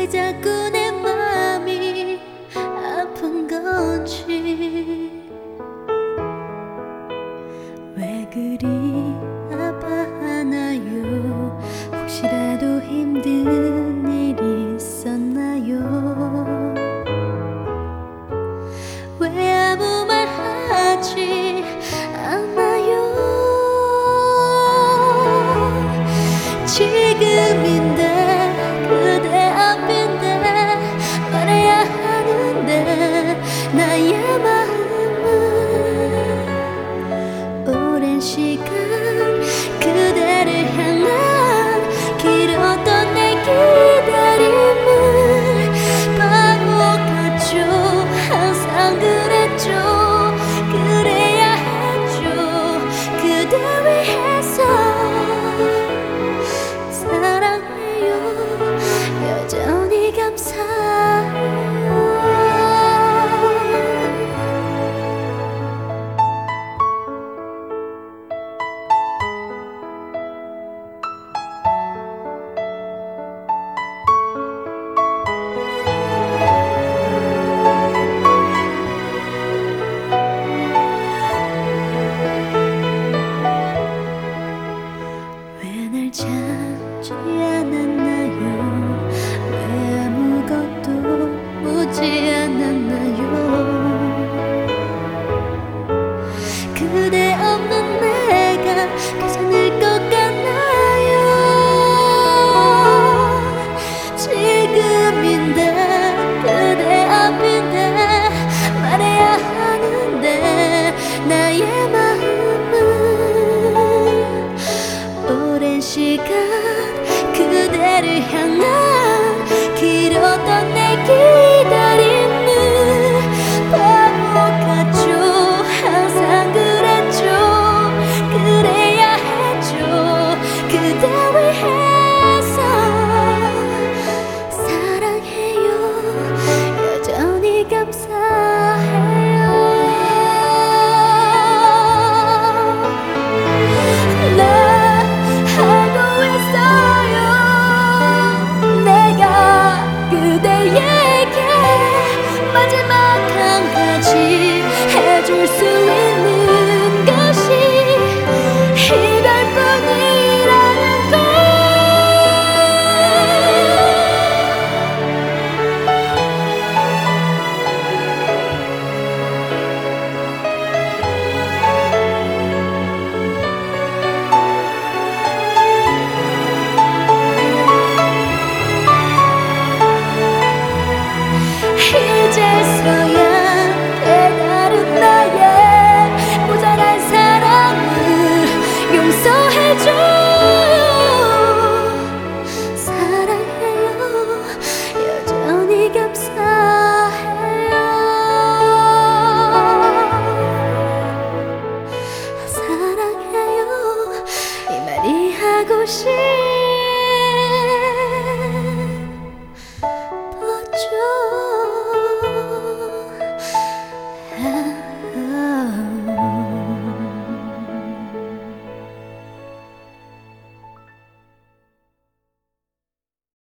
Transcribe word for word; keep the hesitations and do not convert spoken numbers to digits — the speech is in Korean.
왜 자꾸 내 맘이 아픈 건지, 왜 그리 아파하나요? 혹시라도 힘든 일이 있었나요? 왜 아무 말 하지 않나요? 지금인데 그대 앞인데 말해야 하는데 나의 마음은 오랜 시간 그대를 향한 길었던 내 기다림을 바보 같죠. 항상 그랬죠. 그래야 했죠. 그대 위해서 사랑해요. 여전히 감사해요. 왜 날 찾지 않았나요? 왜 아무것도 묻지 않았나요? 그대 없는 내가 괜찮을 것 같나요? 지금인데 그대 앞인데 말해야 하는데 나의 마음은 오랜 시간 그대를 향한 길었던 내 길